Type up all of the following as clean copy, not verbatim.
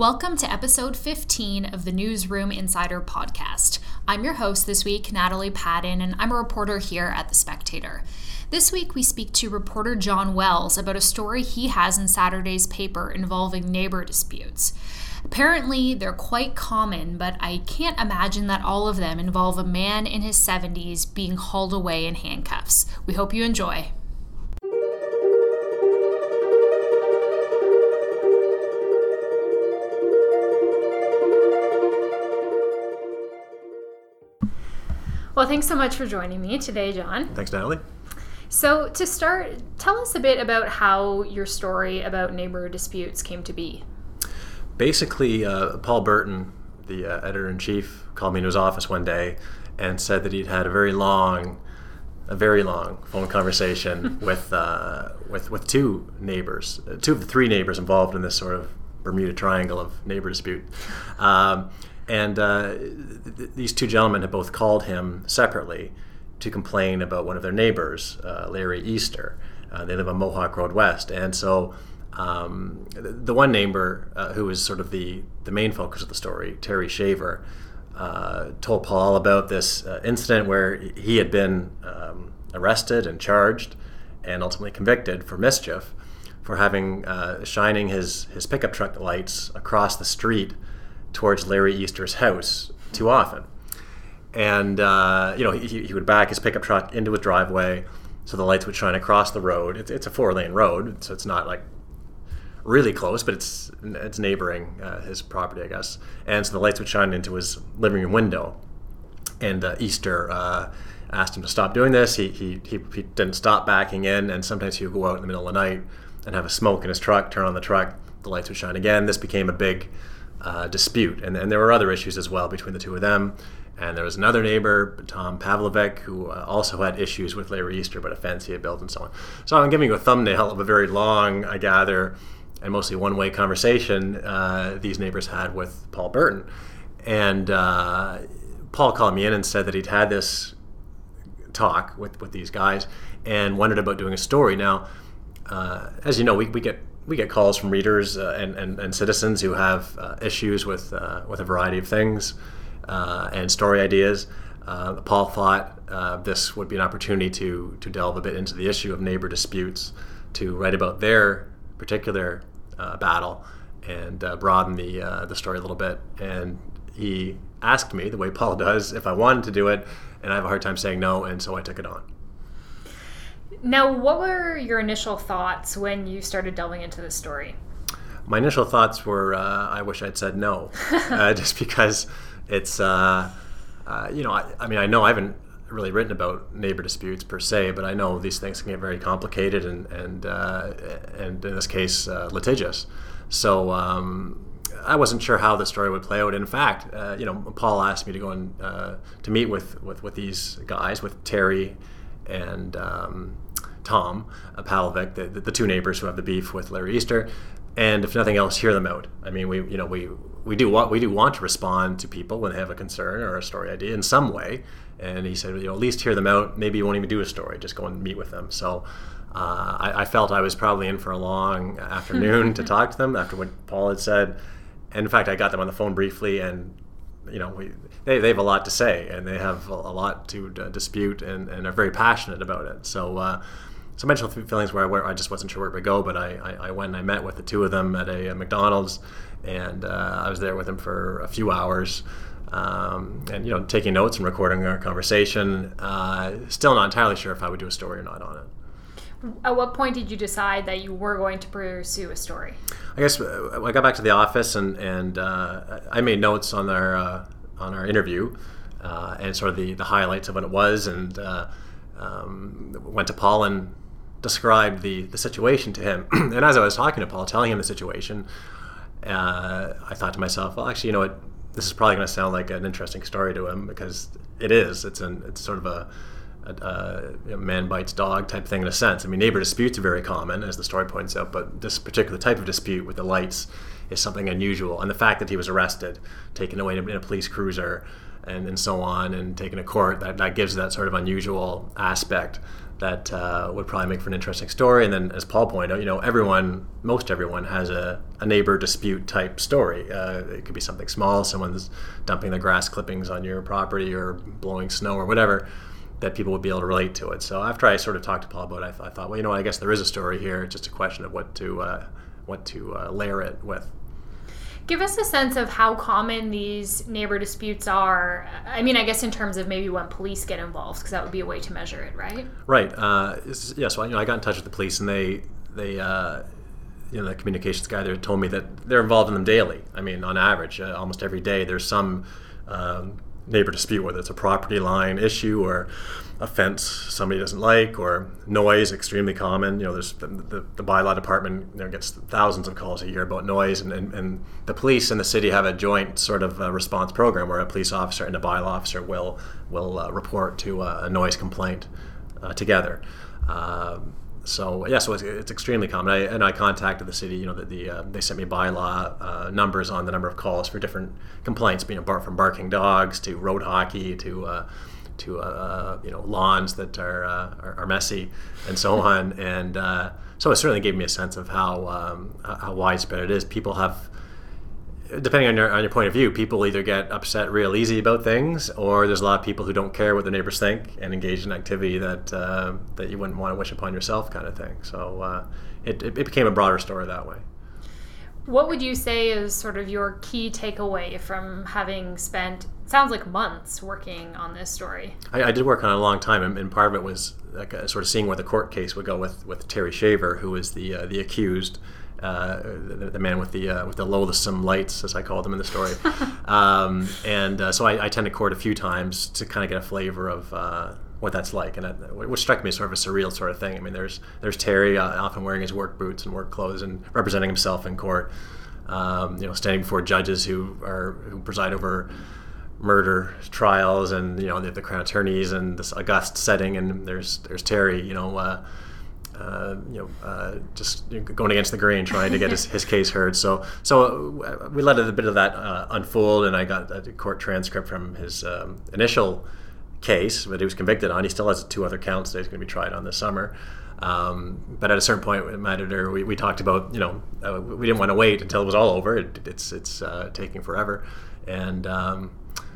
Welcome to episode 15 of the Newsroom Insider podcast. I'm your host this week, Natalie Padden, and I'm a reporter here at The Spectator. This week we speak to reporter John Wells about a story he has in Saturday's paper involving neighbor disputes. Apparently, they're quite common, but I can't imagine that all of them involve a man in his 70s being hauled away in handcuffs. We hope you enjoy. Well, thanks so much for joining me today, John. Thanks, Natalie. So, to start, tell us a bit about how your story about neighbor disputes came to be. Basically, Paul Burton, the editor-in-chief, called me into his office one day and said that he'd had a very long phone conversation with two neighbors, two of the three neighbors involved in this sort of Bermuda Triangle of neighbor dispute. These two gentlemen had both called him separately to complain about one of their neighbors, Larry Easter. They live on Mohawk Road West. And so the one neighbor, who was sort of the main focus of the story, Terry Shaver, told Paul all about this incident where he had been arrested and charged and ultimately convicted for mischief for having shining his pickup truck lights across the street towards Larry Easter's house too often. And he would back his pickup truck into his driveway so the lights would shine across the road. It's a 4-lane road, so it's not like really close, but it's neighboring his property, I guess. And so the lights would shine into his living room window. And Easter asked him to stop doing this. He didn't stop backing in, and sometimes he would go out in the middle of the night and have a smoke in his truck, turn on the truck, the lights would shine again. This became a big dispute, and there were other issues as well between the two of them. And there was another neighbor, Tom Pavlovic, who also had issues with Larry Easter about a fence he had built and so on. So I'm giving you a thumbnail of a very long, I gather, and mostly one-way conversation these neighbors had with Paul Burton. And Paul called me in and said that he'd had this talk with these guys and wondered about doing a story. Now, as you know, we get calls from readers and citizens who have issues with a variety of things and story ideas. Paul thought this would be an opportunity to delve a bit into the issue of neighbor disputes, to write about their particular battle and broaden the story a little bit. And he asked me, the way Paul does, if I wanted to do it, and I have a hard time saying no, and so I took it on. Now, what were your initial thoughts when you started delving into this story? My initial thoughts were, I wish I'd said no, just because it's, I know I haven't really written about neighbor disputes per se, but I know these things can get very complicated and in this case, litigious. So I wasn't sure how the story would play out. In fact, Paul asked me to go and to meet with these guys, with Terry and Tom Pavlovic, the two neighbors who have the beef with Larry Easter, and if nothing else, hear them out. I mean, we do want to respond to people when they have a concern or a story idea in some way. And he said, at least hear them out. Maybe you won't even do a story. Just go and meet with them. So I felt I was probably in for a long afternoon to talk to them after what Paul had said. And in fact, I got them on the phone briefly, and they have a lot to say, and they have a lot to dispute, and are very passionate about it. So some initial feelings where I just wasn't sure where to go, but I went and I met with the two of them at a McDonald's, and I was there with them for a few hours, and taking notes and recording our conversation. Still not entirely sure if I would do a story or not on it. At what point did you decide that you were going to pursue a story? I guess I got back to the office and I made notes on our interview and sort of the highlights of what it was, and went to Paul and described the situation to him. And as I was talking to Paul, telling him the situation, I thought to myself, well, actually, this is probably going to sound like an interesting story to him, because it is. It's sort of a man bites dog type thing in a sense. I mean, neighbor disputes are very common, as the story points out, but this particular type of dispute with the lights is something unusual. And the fact that he was arrested, taken away in a police cruiser, and so on, and taken to court, that gives that sort of unusual aspect that would probably make for an interesting story. And then, as Paul pointed out, most everyone has a neighbor dispute type story. It could be something small, someone's dumping the grass clippings on your property or blowing snow or whatever, that people would be able to relate to it. So after I sort of talked to Paul about it, I thought, well, I guess there is a story here. It's just a question of what to layer it with. Give us a sense of how common these neighbor disputes are. I mean, I guess in terms of maybe when police get involved, because that would be a way to measure it, right? Right. So I got in touch with the police, and they the communications guy there told me that they're involved in them daily. I mean, on average, almost every day there's some neighbor dispute, whether it's a property line issue or a fence somebody doesn't like, or noise, extremely common. There's the bylaw department gets thousands of calls a year about noise, and the police and the city have a joint sort of response program where a police officer and a bylaw officer will report to a noise complaint together. So it's extremely common. I contacted the city. They sent me bylaw numbers on the number of calls for different complaints, from barking dogs to road hockey to lawns that are messy and so on. And so it certainly gave me a sense of how widespread it is. People have, depending on your point of view, people either get upset real easy about things, or there's a lot of people who don't care what their neighbors think and engage in activity that you wouldn't want to wish upon yourself, kind of thing. So it became a broader story that way. What would you say is sort of your key takeaway from having spent, sounds like months, working on this story? I did work on it a long time, and part of it was like sort of seeing where the court case would go with Terry Shaver, who was the accused, the man with the loathsome lights, as I called him in the story. So I attended court a few times to kind of get a flavor of what that's like, and which struck me as sort of a surreal sort of thing. I mean, there's Terry often wearing his work boots and work clothes and representing himself in court, standing before judges who preside over murder trials, and the crown attorneys and this august setting, and there's Terry, just going against the grain, trying to get his case heard. So we let a bit of that unfold, and I got a court transcript from his initial case that he was convicted on. He still has 2 other counts that he's going to be tried on this summer. But at a certain point with my editor, we talked about, we didn't want to wait until it was all over. It's taking forever. And but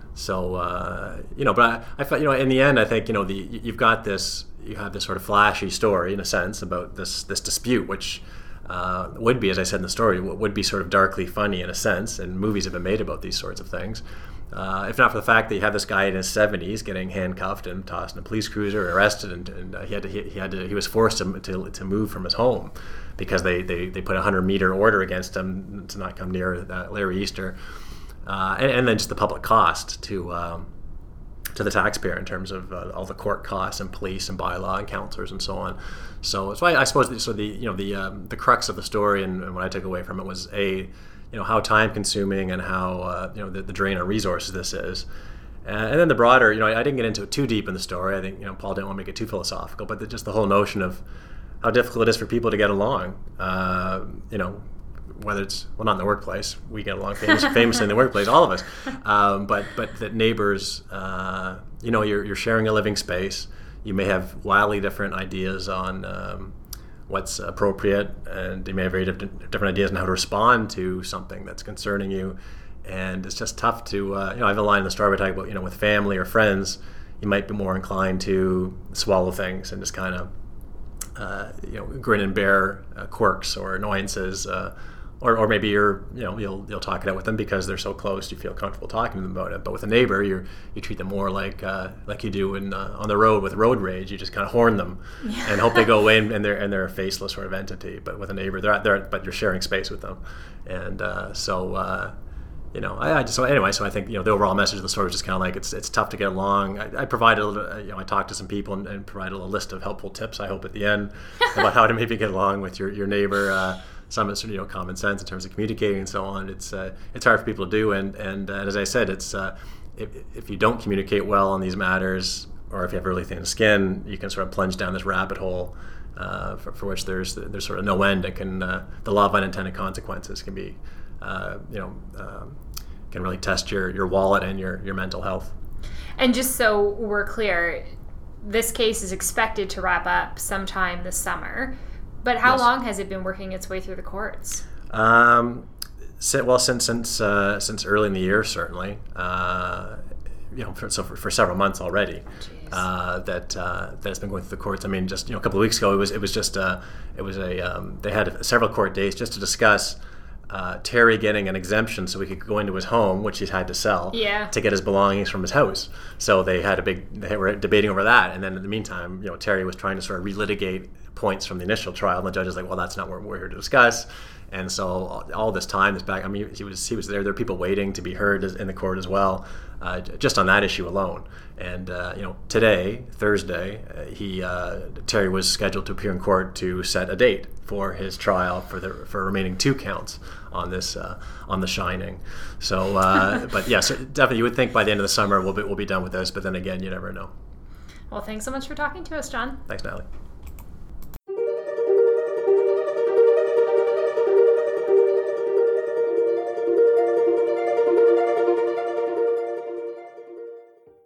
I felt, in the end, I think, you have this sort of flashy story, in a sense, about this dispute, which would be, as I said in the story, would be sort of darkly funny in a sense, and movies have been made about these sorts of things. If not for the fact that you have this guy in his 70s getting handcuffed and tossed in a police cruiser, arrested, and he was forced to move from his home because they put a 100-meter order against him to not come near Larry Easter, and then just the public cost to the taxpayer in terms of all the court costs and police and bylaw and counselors and so on. So I suppose the crux of the story and what I took away from it was how time consuming and how the drain on resources this is. And then the broader, I didn't get into it too deep in the story. I think, Paul didn't want to make it too philosophical, but just the whole notion of how difficult it is for people to get along. Whether it's, well, not in the workplace, we get along famously in the workplace, all of us. But that neighbors, you're sharing a living space. You may have wildly different ideas on what's appropriate, and you may have very different ideas on how to respond to something that's concerning you. And it's just tough to, I have a line in the story where I talk about, with family or friends, you might be more inclined to swallow things and just kind of, grin and bear quirks or annoyances, or maybe you'll talk it out with them because they're so close you feel comfortable talking to them about it. But with a neighbor, you treat them more like you do on the road with road rage. You just kind of horn them and hope they go away, and they're a faceless sort of entity. But with a neighbor, but you're sharing space with them, and so I think the overall message of the story was just kind of like it's tough to get along. I provided a little, I talked to some people and provided a list of helpful tips, I hope, at the end about how to maybe get along with your neighbor. Some is common sense in terms of communicating and so on. It's hard for people to do, and as I said, it's if you don't communicate well on these matters, or if you have really thin skin, you can sort of plunge down this rabbit hole for which there's sort of no end. It can the law of unintended consequences can be can really test your wallet and your mental health. And just so we're clear, this case is expected to wrap up sometime this summer. But how long has it been working its way through the courts? Since early in the year, certainly. For several months already. That it's been going through the courts. I mean, just a couple of weeks ago, they had several court dates just to discuss Terry getting an exemption so he could go into his home, which he's had to sell, to get his belongings from his house. So they were debating over that, and then in the meantime, Terry was trying to sort of relitigate points from the initial trial, and the judge is like, well, that's not what we're here to discuss. And so all this time is back. I mean, he was there. There were people waiting to be heard in the court as well, just on that issue alone. And today, Thursday, Terry was scheduled to appear in court to set a date for his trial for remaining 2 counts on this on The Shining. So, but yes, definitely, you would think by the end of the summer we'll be done with this. But then again, you never know. Well, thanks so much for talking to us, John. Thanks, Natalie.